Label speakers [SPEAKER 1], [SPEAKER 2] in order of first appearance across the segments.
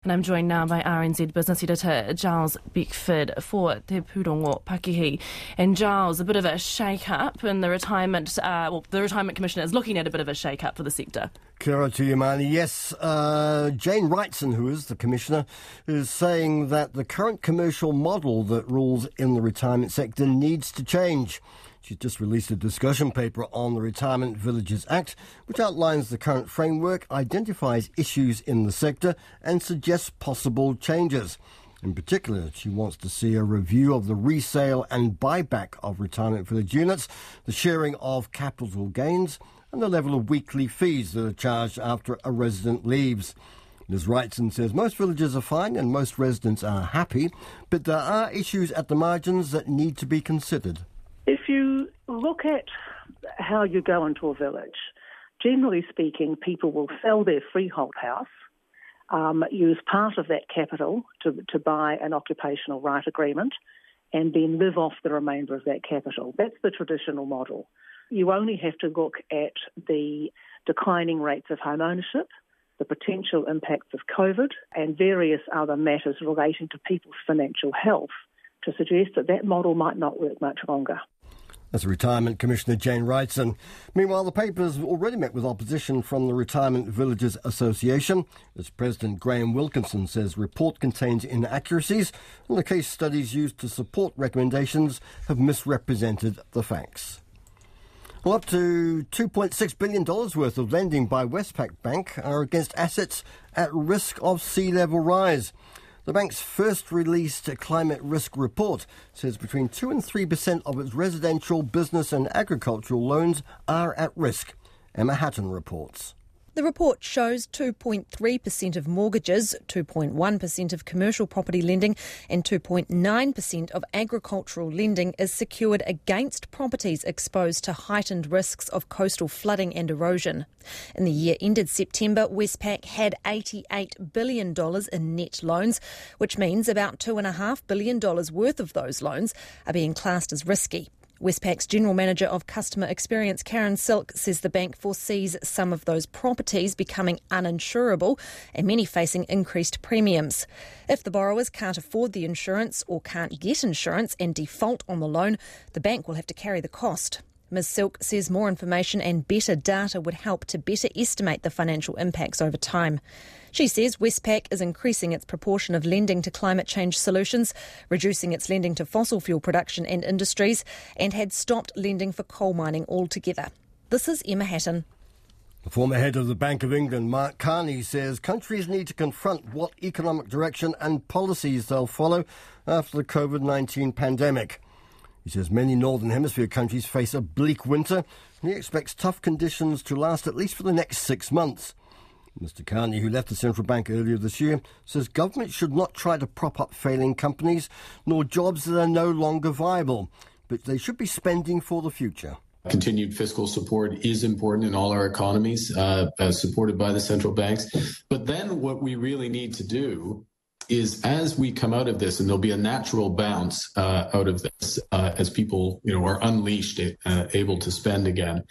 [SPEAKER 1] And I'm joined now by RNZ business editor Giles Beckford for Te Pūrongo Pakihi. And Giles, a bit of a shake-up in the retirement, the Retirement Commissioner is looking at a bit of a shake-up for the sector.
[SPEAKER 2] Kia ora to you, Marnie. Yes, Jane Wrightson, who is the Commissioner, is saying that the current commercial model that rules in the retirement sector needs to change. She's just released a discussion paper on the Retirement Villages Act, which outlines the current framework, identifies issues in the sector and suggests possible changes. In particular, she wants to see a review of the resale and buyback of retirement village units, the sharing of capital gains and the level of weekly fees that are charged after a resident leaves. Ms Wrightson says most villages are fine and most residents are happy, but there are issues at the margins that need to be considered.
[SPEAKER 3] If you look at how you go into a village, generally speaking, people will sell their freehold house, use part of that capital to buy an occupational right agreement, and then live off the remainder of that capital. That's the traditional model. You only have to look at the declining rates of home ownership, the potential impacts of COVID, and various other matters relating to people's financial health to suggest that that model might not work much longer.
[SPEAKER 2] That's Retirement Commissioner Jane Wrightson. Meanwhile, the paper has already met with opposition from the Retirement Villages Association. Its President Graham Wilkinson says the report contains inaccuracies and the case studies used to support recommendations have misrepresented the facts. Well, up to $2.6 billion worth of lending by Westpac Bank are against assets at risk of sea level rise. The bank's first released climate risk report says between 2 and 3% of its residential, business and agricultural loans are at risk. Emma Hatton reports.
[SPEAKER 4] The report shows 2.3% of mortgages, 2.1% of commercial property lending and 2.9% of agricultural lending is secured against properties exposed to heightened risks of coastal flooding and erosion. In the year ended September, Westpac had $88 billion in net loans, which means about $2.5 billion worth of those loans are being classed as risky. Westpac's General Manager of Customer Experience, Karen Silk, says the bank foresees some of those properties becoming uninsurable and many facing increased premiums. If the borrowers can't afford the insurance or can't get insurance and default on the loan, the bank will have to carry the cost. Ms Silk says more information and better data would help to better estimate the financial impacts over time. She says Westpac is increasing its proportion of lending to climate change solutions, reducing its lending to fossil fuel production and industries, and had stopped lending for coal mining altogether. This is Emma Hatton.
[SPEAKER 2] The former head of the Bank of England, Mark Carney, says countries need to confront what economic direction and policies they'll follow after the COVID-19 pandemic. He says many Northern Hemisphere countries face a bleak winter and he expects tough conditions to last at least for the next 6 months. Mr Carney, who left the central bank earlier this year, says government should not try to prop up failing companies nor jobs that are no longer viable, but they should be spending for the future.
[SPEAKER 5] Continued fiscal support is important in all our economies, supported by the central banks. But then what we really need to do is as we come out of this, and there'll be a natural bounce out of this as people are unleashed, able to spend again,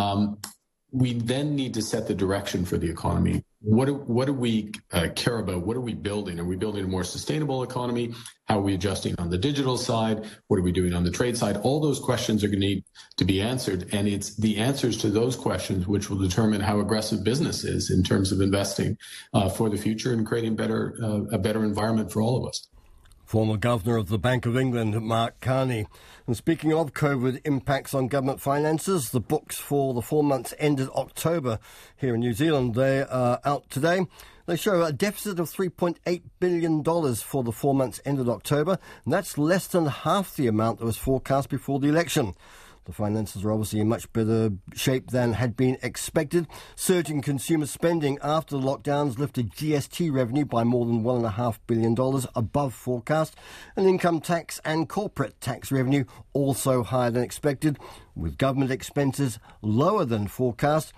[SPEAKER 5] we then need to set the direction for the economy. What do we care about? What are we building? Are we building a more sustainable economy? How are we adjusting on the digital side? What are we doing on the trade side? All those questions are going to need to be answered. And it's the answers to those questions which will determine how aggressive business is in terms of investing for the future and creating a better environment for all of us.
[SPEAKER 2] Former Governor of the Bank of England, Mark Carney. And speaking of COVID impacts on government finances, the books for the 4 months ended October here in New Zealand, they are out today. They show a deficit of $3.8 billion for the 4 months ended October, and that's less than half the amount that was forecast before the election. The finances are obviously in much better shape than had been expected. Surging consumer spending after the lockdowns lifted GST revenue by more than $1.5 billion above forecast. And income tax and corporate tax revenue also higher than expected, with government expenses lower than forecast.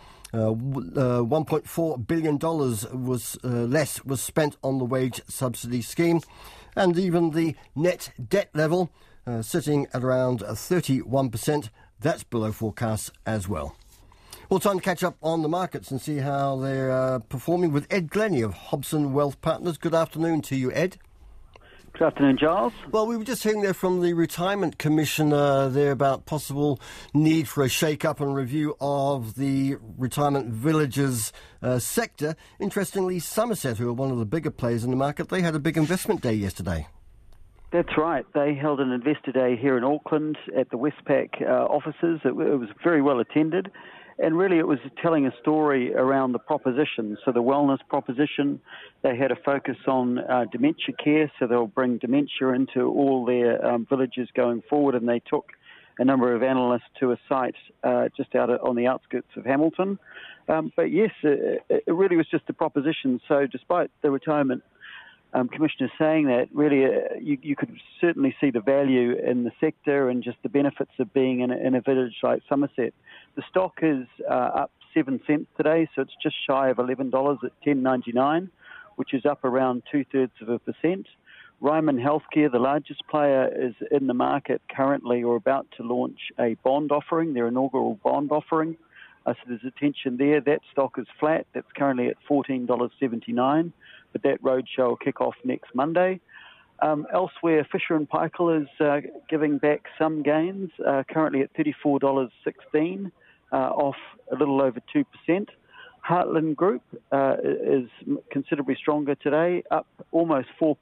[SPEAKER 2] $1.4 billion was spent on the wage subsidy scheme. And even the net debt level sitting at around 31%. That's below forecast as well. Well, time to catch up on the markets and see how they're performing with Ed Glennie of Hobson Wealth Partners. Good afternoon to you, Ed.
[SPEAKER 6] Good afternoon, Giles.
[SPEAKER 2] Well, we were just hearing there from the Retirement Commissioner there about possible need for a shake-up and review of the retirement villages sector. Interestingly, Somerset, who are one of the bigger players in the market, they had a big investment day yesterday.
[SPEAKER 6] That's right. They held an investor day here in Auckland at the Westpac offices. It was very well attended. And really it was telling a story around the proposition. So the wellness proposition, they had a focus on dementia care, so they'll bring dementia into all their villages going forward, and they took a number of analysts to a site just out on the outskirts of Hamilton. But yes, it really was just a proposition. So despite the Retirement Commissioner saying that, really you could certainly see the value in the sector and just the benefits of being in a village like Somerset. The stock is up 7 cents today, so it's just shy of $11 at $10.99, which is up around 0.2%. Ryman Healthcare, the largest player, is in the market currently or about to launch a bond offering, their inaugural bond offering. So there's attention there. That stock is flat. That's currently at $14.79, but that roadshow will kick off next Monday. Elsewhere, Fisher & Paykel is giving back some gains, currently at $34.16, off a little over 2%. Heartland Group is considerably stronger today, up almost 4%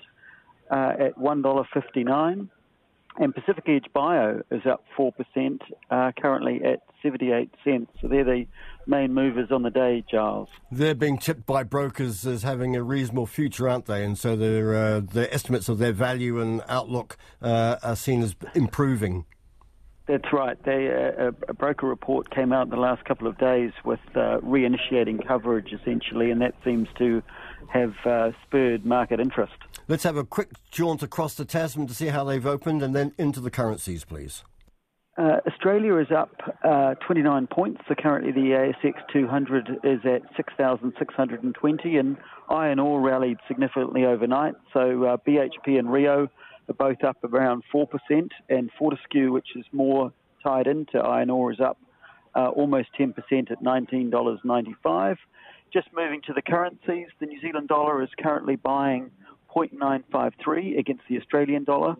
[SPEAKER 6] at $1.59. And Pacific Edge Bio is up 4%, currently at 78 cents. So they're the main movers on the day, Giles.
[SPEAKER 2] They're being tipped by brokers as having a reasonable future, aren't they? And so their estimates of their value and outlook are seen as improving.
[SPEAKER 6] That's right. A broker report came out in the last couple of days with reinitiating coverage, essentially, and that seems to have spurred market interest.
[SPEAKER 2] Let's have a quick jaunt across the Tasman to see how they've opened and then into the currencies, please.
[SPEAKER 6] Australia is up 29 points. So currently the ASX 200 is at 6,620, and iron ore rallied significantly overnight. So BHP and Rio are both up around 4%, and Fortescue, which is more tied into iron ore, is up almost 10% at $19.95. Just moving to the currencies, the New Zealand dollar is currently buying 0.953 against the Australian dollar,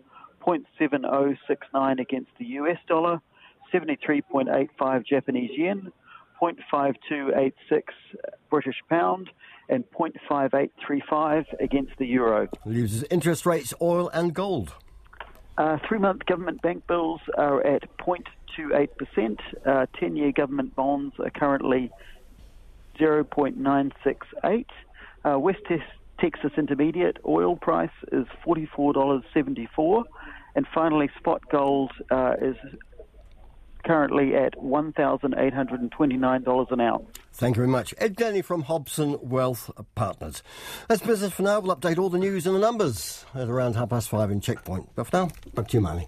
[SPEAKER 6] 0.7069 against the US dollar, 73.85 Japanese yen, 0.5286 British pound, and 0.5835 against the euro.
[SPEAKER 2] Leaves us interest rates, oil and gold.
[SPEAKER 6] 3-month government bank bills are at 0.28%. 10-year government bonds are currently 0.968. West Texas Intermediate oil price is $44.74. And finally, spot gold is currently at $1,829 an ounce.
[SPEAKER 2] Thank you very much. Ed Glennie from Hobson Wealth Partners. That's business for now. We'll update all the news and the numbers at around 5:30 in Checkpoint. But for now, back to you, Marnie.